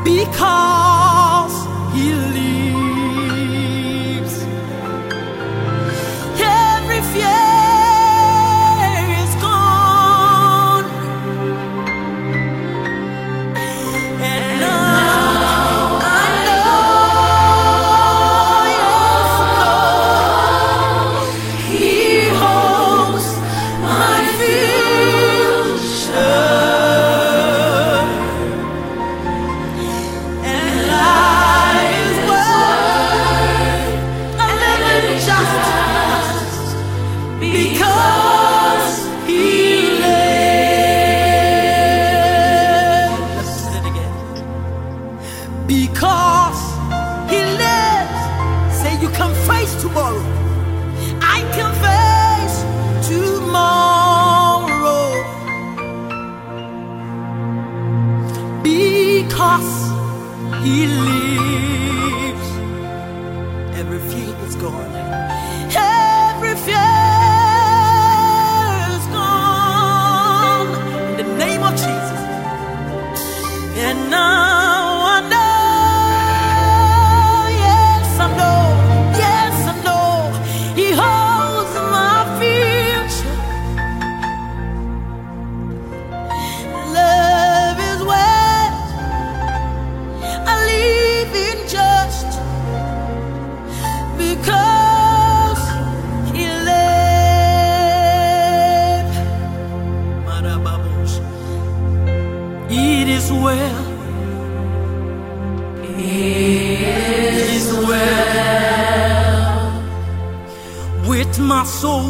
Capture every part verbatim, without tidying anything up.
because He lives. Every fear is gone, and now I know, yes, Lord, He holds my future. Because He lives, say you can face tomorrow. I can face tomorrow. Because He lives, every fear is gone. Every fear is gone in the name of Jesus. And now it is well, it is well with my soul,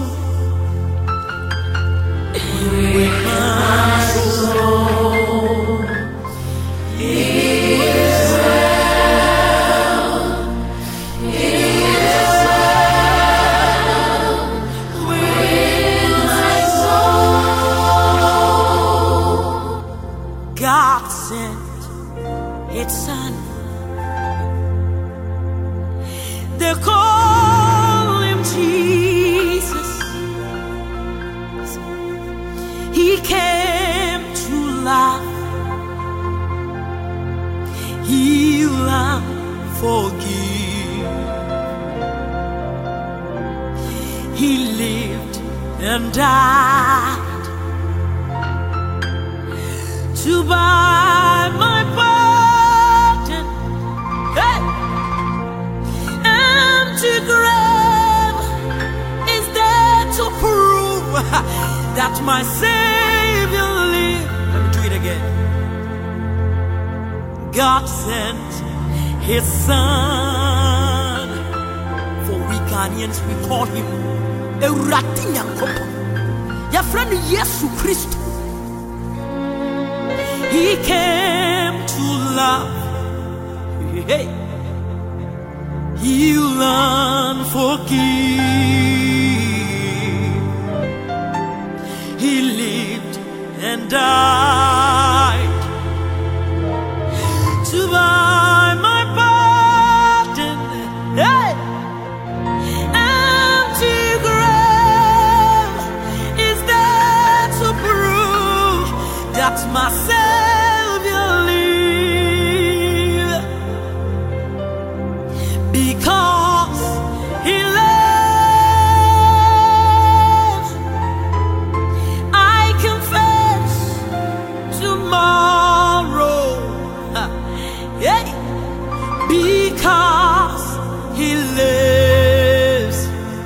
with my soul. It is well, it is well with my soul. God sent His Son. They call Him Jesus. He came to love, heal and forgive. He lived and died to buy my pardon. Hey! Empty grave is there to prove that my Savior lives. Let me do it again. God sent His Son. For we Ghanaians, we call Him Ewurade Nyankopɔn. Your friend Jesus Christ. He came to love, hey, heal and forgive. He lived and died to buy my pardon. Hey, empty grave is there to prove that my Savior lives. Because He lives, I can face tomorrow. Yeah. Because He lives,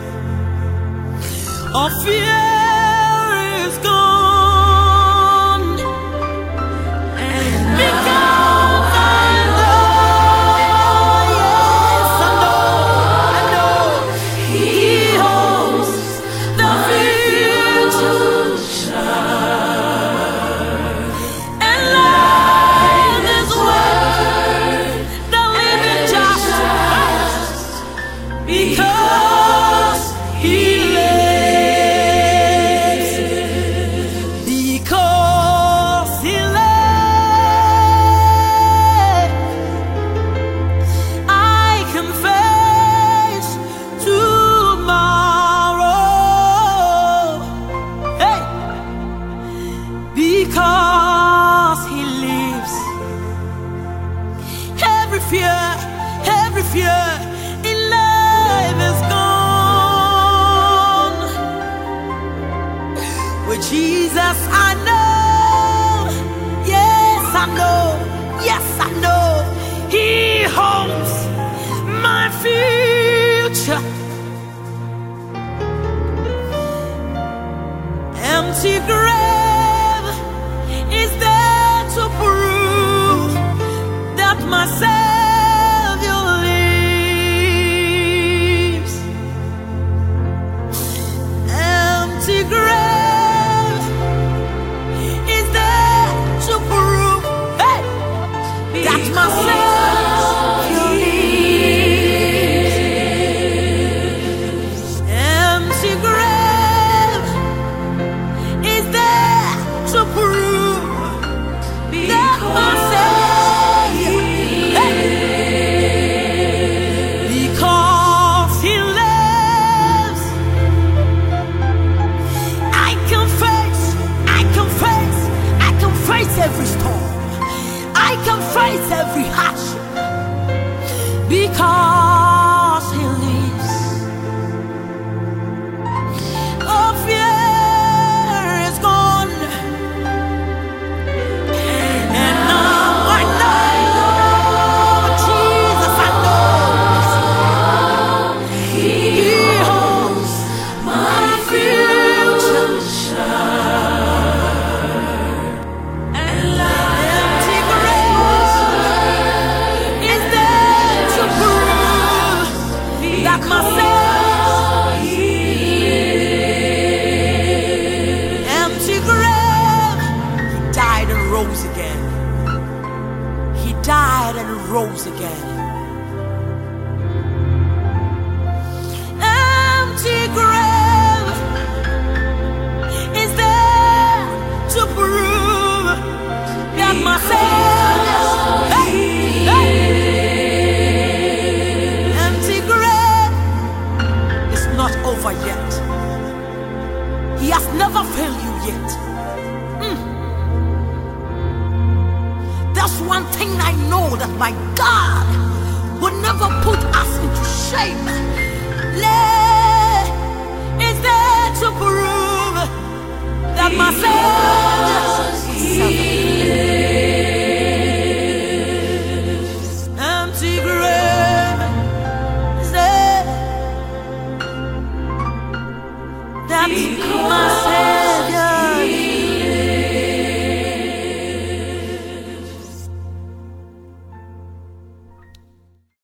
all fear is gone. And because I know, yes, I know, I know He holds the future. And life is worth fear, every fear in life is gone. With Jesus I know, yes I know, yes I know, He holds my future. Empty grave is there to prove that my Savior lives. Empty grave is there to prove, hey, that my Savior lives. Empty grave is there to prove that my Savior, hey, because He lives, I can face, I can face, I can face every storm, I can face every hardship, because He lives. Oh, fear is gone, and now I know, Jesus I know, He holds my future. Empty grave is there to prove that my Savior, empty grave, He died and rose again. He died and rose again. Empty grave is there to prove that my Savior, hey, hey. Empty grave is not over yet. He has never failed you yet. Mm. That's one thing I know, that my God will never put us into shame. Lay is there to prove that my Savior lives. Empty grave is there that my